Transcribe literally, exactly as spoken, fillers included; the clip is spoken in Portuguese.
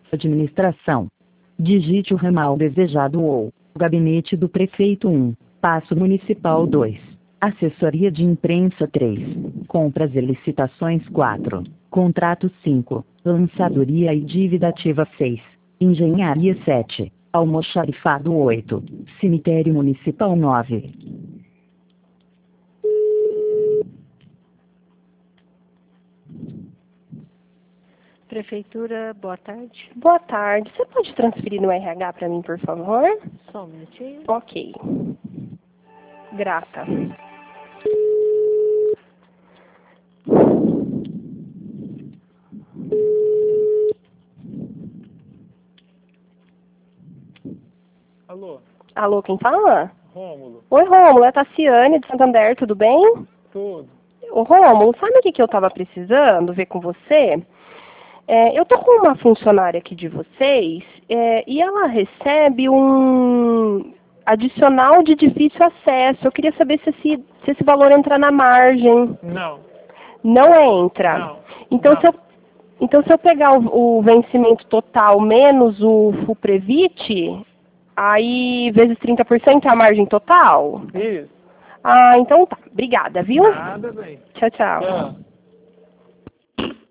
Administração. Digite o ramal desejado ou Gabinete do Prefeito um, Paço Municipal dois, Assessoria de Imprensa três, Compras e Licitações quatro, Contrato cinco, Lançadoria e Dívida Ativa seis, Engenharia sete, Almoxarifado oito, Cemitério Municipal nove. Prefeitura, boa tarde. Boa tarde. Você pode transferir no R H para mim, por favor? Só um minutinho. Ok. Grata. Alô, Alô, quem fala? Rômulo, Oi, Rômulo. É a Tassiane de Santander, tudo bem? tudo. Ô, Rômulo, sabe o que que eu estava precisando ver com você? É, eu tô com uma funcionária aqui de vocês é, e ela recebe um adicional de difícil acesso. Eu queria saber se esse, se esse valor entra na margem. Não, Não entra? não. Então, não. se eu, então, se eu pegar o, o vencimento total menos o FUPREVIT, aí vezes trinta por cento é a margem total? Isso. Ah, então tá. Obrigada, viu? Nada, bem. Tchau, tchau. Tchau.